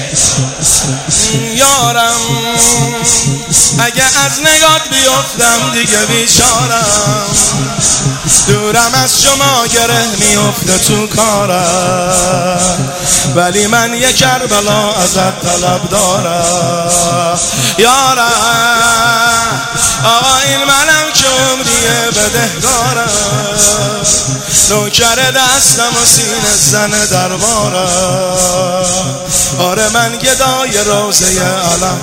یارم اگه از نگات بیفتم دیگه بیچارم، دورم از شما گره میفته تو کارم، ولی من یه کربلا ازت طلب دارم. یارم آقا این منم که عمریه بدهدارم، نوکر دستم و سینه زن دربارم، آره من گدای روزه علم.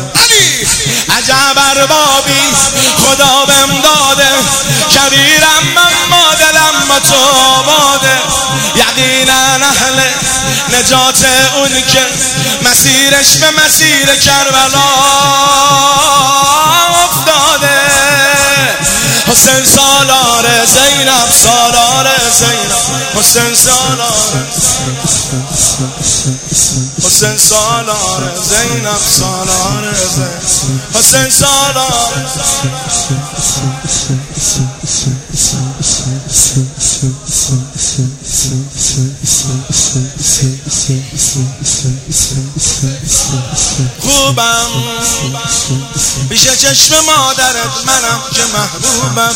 عجب اربابی خدا بهم داده، کبیرم من ما دلم با تو آباده، یقینا اهل نجات اون که مسیرش به مسیر کربلا افتاده. حسین سالار زینب، سالار زینب، حسین سالار، حسین سالار زینب، سالار زینب، حسین سالار. خوبم پیش چشم مادرت، منم که محبوبم،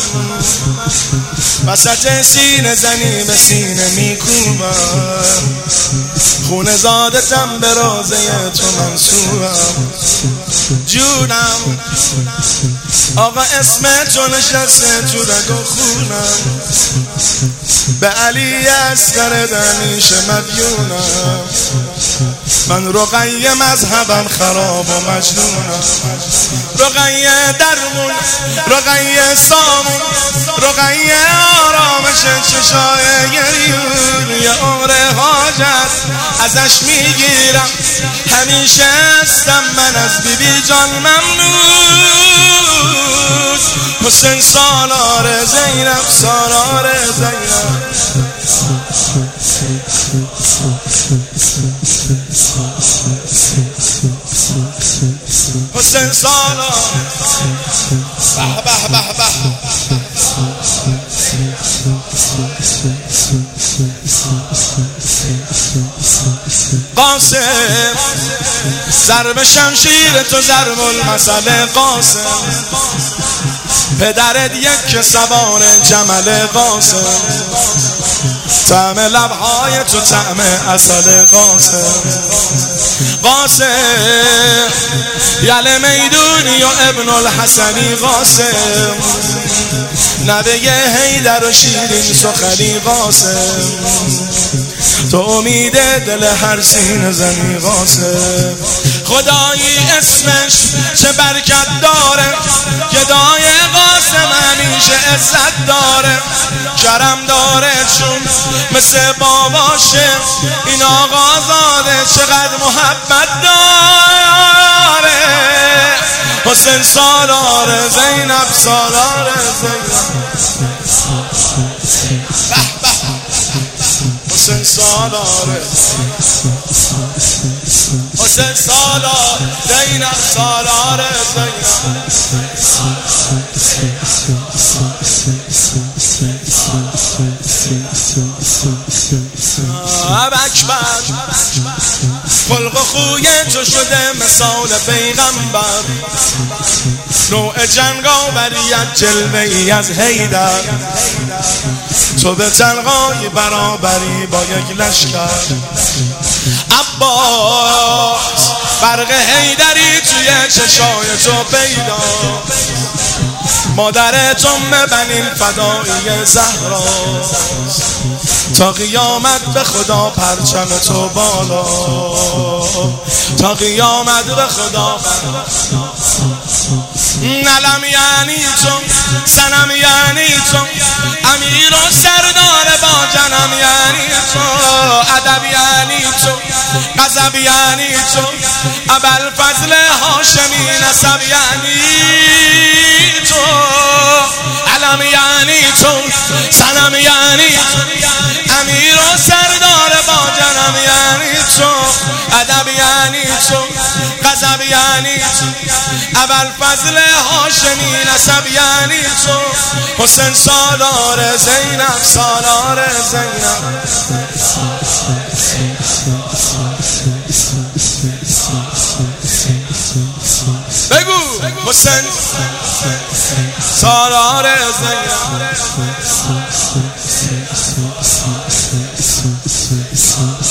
وسط سینه زنی به سینه میکوبم، خونه زادتم به روزه تو منصوبم. جونم آقا اسم تو نشسته تو رگ و خونم، به علی اصغر همیشه مدیونم، من رقیه مذهبم خراب و مجنونم، رقیه درمون، رقیه سامون، رقیه آرامش چشای گریون، یه عمر حاجت ازش میگیرم، همیشه هستم من از بیبی جان ممنون. حسین سالار زینب، سالار زینب، حسین سالار. به به به به. قاسم ضرب شمشیر تو ضرب المثل قاسم، پدرت یک سوار جمل قاسم، طعم لبهای تو طعم عسل قاسم. قاسم یل میدونی و ابن الحسنی قاسم، نوه حیدر و شیرین سخنی قاسم، تو امید دل هر سینه زنی قاسم. خدایی اسمش چه برکت داره، گدای قاسم همیشه عزت داره، کرم داره چون مثل باباشه، این آقازاده چقدر محبت داره. حسین سالار زینب، سالار زینب، حسین سالار، حسین سالار زینب، سالار زینب. اکبر خلق و خوی تو شده مثال پیغمبر، نوع جنگاوریت جلوه ای از حیدر، تو به تنهایی برابری با یک لشکر. عباس برق حیدری توی چشای تو پیدا، مادرت بنین فدایی زهرا، تا قیامت به خدا پرچم تو بالا، تا قیامت به خدا. نلم یعنی تو، سنم یعنی تو، امیر و سردار با جنم یعنی تو، ادب یعنی تو، غضب یعنی تو، ابوالفضل هاشمی نسب یعنی تو، علم یعنی تو، سنم یعنی تو، امیر و سردار با جنم یعنی تو، ادب یعنی تو، غضب یعنی تو، ابوالفضل هاشمی نسب یعنی تو. حسین سالار زینب، سالار زینب. بگو حسین سالار زینب